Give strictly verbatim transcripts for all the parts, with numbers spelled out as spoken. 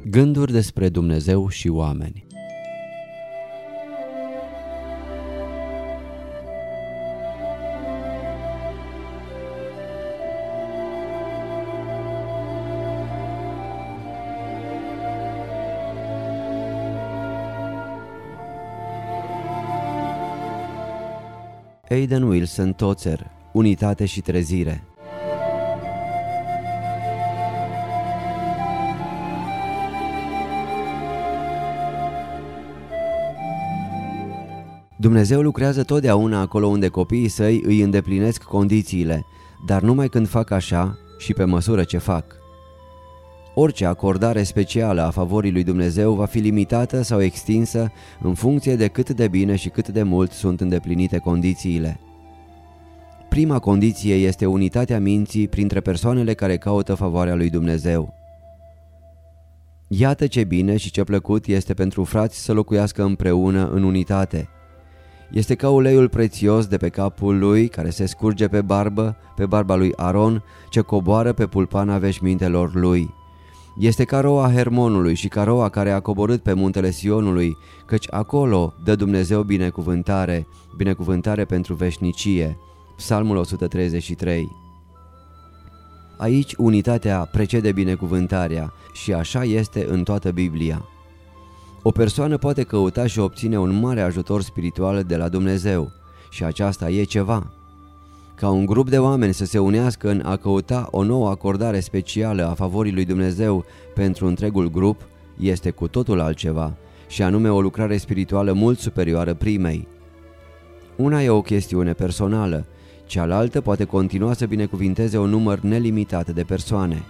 Gânduri despre Dumnezeu și oameni. Aidan Wilson Tozer, Unitate și trezire. Dumnezeu lucrează totdeauna acolo unde copiii săi îi îndeplinesc condițiile, dar numai când fac așa și pe măsură ce fac. Orice acordare specială a favorii lui Dumnezeu va fi limitată sau extinsă în funcție de cât de bine și cât de mult sunt îndeplinite condițiile. Prima condiție este unitatea minții printre persoanele care caută favoarea lui Dumnezeu. Iată ce bine și ce plăcut este pentru frați să locuiască împreună în unitate. Este ca uleiul prețios de pe capul lui care se scurge pe barbă, pe barba lui Aron, ce coboară pe pulpana veșmintelor lui. Este ca roa Hermonului și ca roa care a coborât pe muntele Sionului, căci acolo dă Dumnezeu binecuvântare, binecuvântare pentru veșnicie. Psalmul o sută treizeci și trei. Aici unitatea precede binecuvântarea și așa este în toată Biblia. O persoană poate căuta și obține un mare ajutor spiritual de la Dumnezeu și aceasta e ceva. Ca un grup de oameni să se unească în a căuta o nouă acordare specială a favorii lui Dumnezeu pentru întregul grup este cu totul altceva, și anume o lucrare spirituală mult superioară primei. Una e o chestiune personală, cealaltă poate continua să binecuvinteze un număr nelimitat de persoane.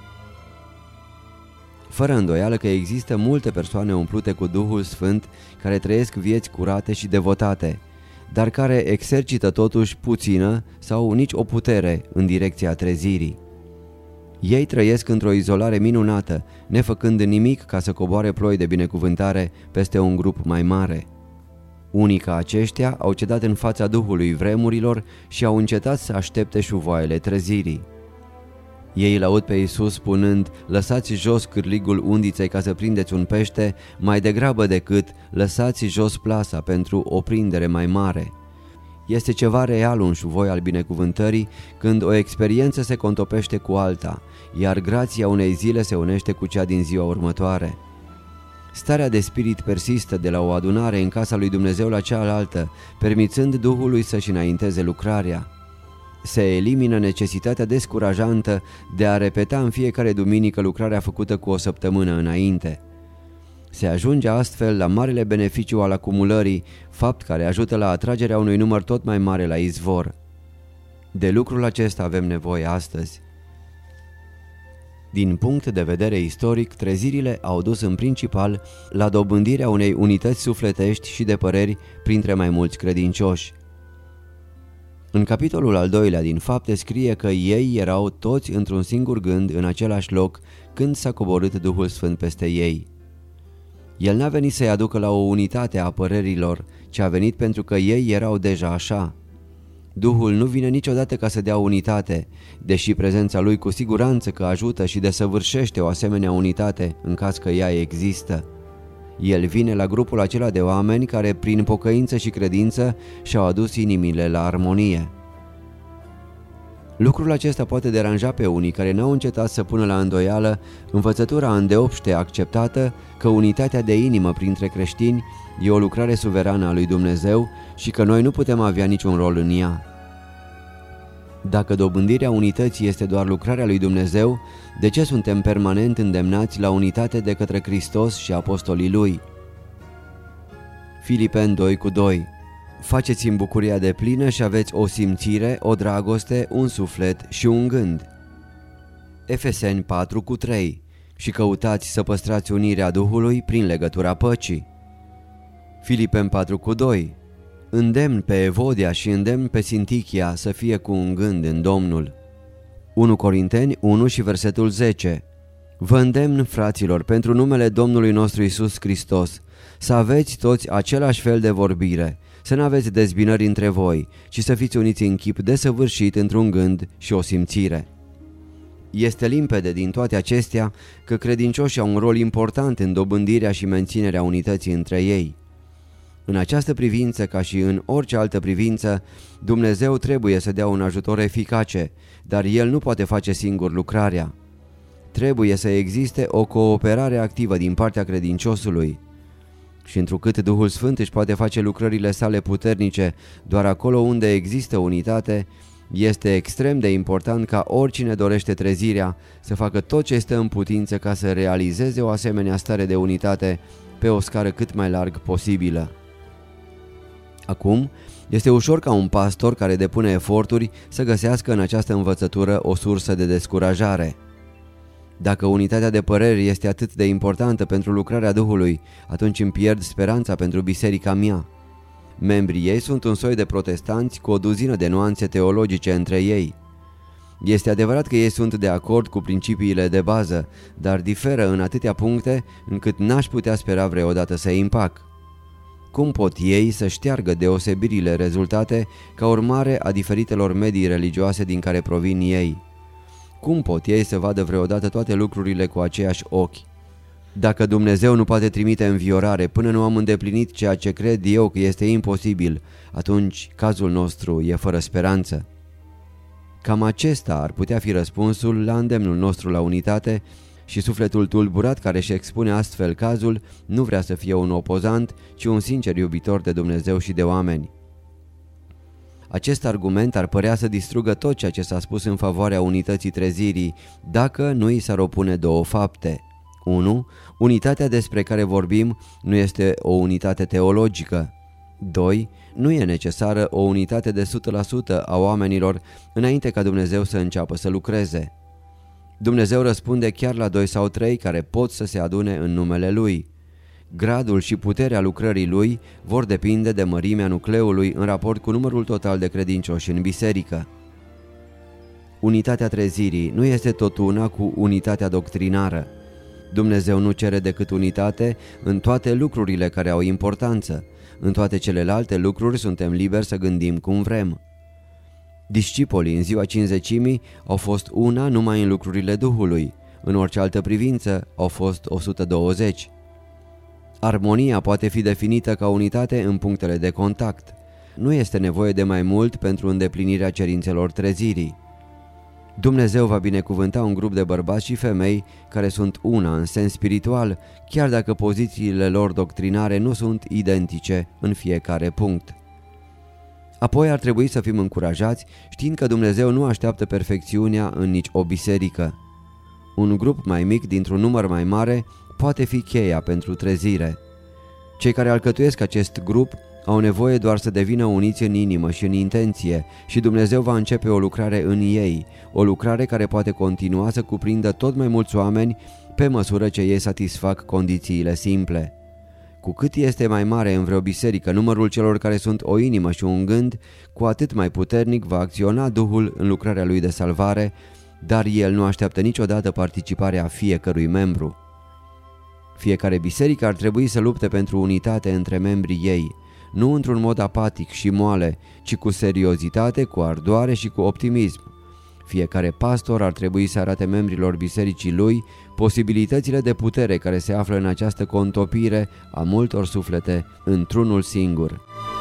Fără îndoială că există multe persoane umplute cu Duhul Sfânt care trăiesc vieți curate și devotate, dar care exercită totuși puțină sau nici o putere în direcția trezirii. Ei trăiesc într-o izolare minunată, nefăcând nimic ca să coboare ploi de binecuvântare peste un grup mai mare. Unii ca aceștia au cedat în fața Duhului vremurilor și au încetat să aștepte șuvoaiele trezirii. Ei îl aud pe Iisus spunând: lăsați jos cârligul undiței ca să prindeți un pește, mai degrabă decât lăsați jos plasa pentru o prindere mai mare. Este ceva real un șuvoi al binecuvântării când o experiență se contopește cu alta, iar grația unei zile se unește cu cea din ziua următoare. Starea de spirit persistă de la o adunare în casa lui Dumnezeu la cealaltă, permițând Duhului să-și înainteze lucrarea. Se elimină necesitatea descurajantă de a repeta în fiecare duminică lucrarea făcută cu o săptămână înainte. Se ajunge astfel la marele beneficiu al acumulării, fapt care ajută la atragerea unui număr tot mai mare la izvor. De lucrul acesta avem nevoie astăzi. Din punct de vedere istoric, trezirile au dus în principal la dobândirea unei unități sufletești și de păreri printre mai mulți credincioși. În capitolul al doilea din Fapte scrie că ei erau toți într-un singur gând în același loc când s-a coborât Duhul Sfânt peste ei. El n-a venit să-i aducă la o unitate a părerilor, ci a venit pentru că ei erau deja așa. Duhul nu vine niciodată ca să dea unitate, deși prezența lui cu siguranță că ajută și desăvârșește o asemenea unitate în caz că ea există. El vine la grupul acela de oameni care prin pocăință și credință și-au adus inimile la armonie. Lucrul acesta poate deranja pe unii care n-au încetat să pună la îndoială învățătura îndeopște acceptată că unitatea de inimă printre creștini e o lucrare suverană a lui Dumnezeu și că noi nu putem avea niciun rol în ea. Dacă dobândirea unității este doar lucrarea lui Dumnezeu, de ce suntem permanent îndemnați la unitate de către Hristos și apostolii Lui? Filipeni doi cu doi. Faceți-mi bucuria de plină și aveți o simțire, o dragoste, un suflet și un gând. Efeseni patru cu trei. Și căutați să păstrați unirea Duhului prin legătura păcii. Filipeni patru cu doi. Îndemn pe Evodia și îndemn pe Sintichia să fie cu un gând în Domnul. unu Corinteni unu și versetul zece. Vă îndemn, fraților, pentru numele Domnului nostru Iisus Hristos, să aveți toți același fel de vorbire, să nu aveți dezbinări între voi, ci să fiți uniți în chip desăvârșit într-un gând și o simțire. Este limpede din toate acestea că credincioșii au un rol important în dobândirea și menținerea unității între ei. În această privință, ca și în orice altă privință, Dumnezeu trebuie să dea un ajutor eficace, dar El nu poate face singur lucrarea. Trebuie să existe o cooperare activă din partea credinciosului. Și întrucât Duhul Sfânt își poate face lucrările sale puternice doar acolo unde există unitate, este extrem de important ca oricine dorește trezirea să facă tot ce este în putință ca să realizeze o asemenea stare de unitate pe o scară cât mai larg posibilă. Acum, este ușor ca un pastor care depune eforturi să găsească în această învățătură o sursă de descurajare. Dacă unitatea de păreri este atât de importantă pentru lucrarea Duhului, atunci îmi pierd speranța pentru biserica mea. Membrii ei sunt un soi de protestanți cu o duzină de nuanțe teologice între ei. Este adevărat că ei sunt de acord cu principiile de bază, dar diferă în atâtea puncte încât n-aș putea spera vreodată să îi împac. Cum pot ei să șteargă deosebirile rezultate ca urmare a diferitelor medii religioase din care provin ei? Cum pot ei să vadă vreodată toate lucrurile cu aceiași ochi? Dacă Dumnezeu nu poate trimite înviorare până nu am îndeplinit ceea ce cred eu că este imposibil, atunci cazul nostru e fără speranță. Cam acesta ar putea fi răspunsul la îndemnul nostru la unitate și sufletul tulburat care își expune astfel cazul nu vrea să fie un opozant, ci un sincer iubitor de Dumnezeu și de oameni. Acest argument ar părea să distrugă tot ceea ce s-a spus în favoarea unității trezirii, dacă nu i s-ar opune două fapte. unu. Unitatea despre care vorbim nu este o unitate teologică. doi. Nu e necesară o unitate de o sută la sută a oamenilor înainte ca Dumnezeu să înceapă să lucreze. Dumnezeu răspunde chiar la doi sau trei care pot să se adune în numele Lui. Gradul și puterea lucrării Lui vor depinde de mărimea nucleului în raport cu numărul total de credincioși în biserică. Unitatea trezirii nu este tot una cu unitatea doctrinară. Dumnezeu nu cere decât unitate în toate lucrurile care au importanță. În toate celelalte lucruri suntem liberi să gândim cum vrem. Discipolii în ziua cincizecimii au fost una numai în lucrurile Duhului, în orice altă privință au fost o sută douăzeci. Armonia poate fi definită ca unitate în punctele de contact. Nu este nevoie de mai mult pentru îndeplinirea cerințelor trezirii. Dumnezeu va binecuvânta un grup de bărbați și femei care sunt una în sens spiritual, chiar dacă pozițiile lor doctrinare nu sunt identice în fiecare punct. Apoi ar trebui să fim încurajați știind că Dumnezeu nu așteaptă perfecțiunea în nici o biserică. Un grup mai mic dintr-un număr mai mare poate fi cheia pentru trezire. Cei care alcătuiesc acest grup au nevoie doar să devină uniți în inimă și în intenție și Dumnezeu va începe o lucrare în ei, o lucrare care poate continua să cuprindă tot mai mulți oameni pe măsură ce ei satisfac condițiile simple. Cu cât este mai mare în vreo biserică numărul celor care sunt o inimă și un gând, cu atât mai puternic va acționa Duhul în lucrarea lui de salvare, dar El nu așteaptă niciodată participarea fiecărui membru. Fiecare biserică ar trebui să lupte pentru unitate între membrii ei, nu într-un mod apatic și moale, ci cu seriozitate, cu ardoare și cu optimism. Fiecare pastor ar trebui să arate membrilor bisericii lui posibilitățile de putere care se află în această contopire a multor suflete într-unul singur.